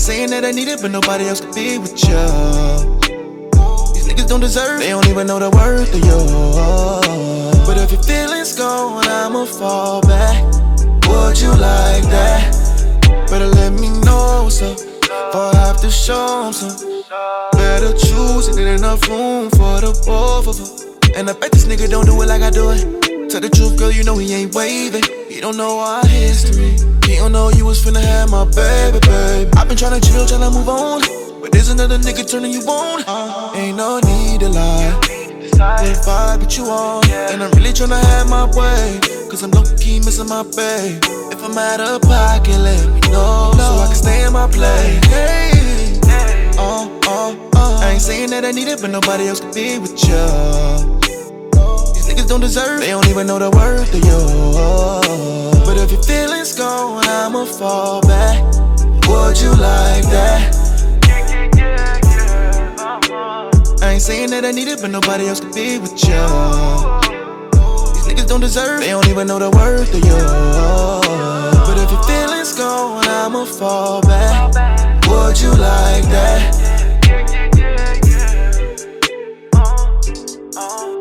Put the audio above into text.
ain't saying that I need it, but nobody else could be with you. These niggas don't deserve, they don't even know the worth of you. But if your feelings gone, I'ma fall back. Would you like that? Better let me know so, before I have to show 'em some. Better choose, and ain't enough room for the both of us. And I bet this nigga don't do it like I do it. Tell the truth, girl, you know he ain't waving. He don't know our history. He don't know you was finna have my baby, baby. I've been tryna chill, tryna move on, but there's another nigga turning you on. Ain't no need to lie. We'll vibe with you on, and I'm really tryna have my way, cause I'm low-key missing my babe. If I'm out of pocket, let me know, so I can stay in my place. Hey. I ain't saying that I need it, but nobody else could be with you. These niggas don't deserve, they don't even know the worth of you. But if your feelings gone, I'ma fall back. Would you like that? I ain't saying that I need it, but nobody else could be with you. These niggas don't deserve, they don't even know the worth of you. But if your feelings gone, I'ma fall back. Would you like that?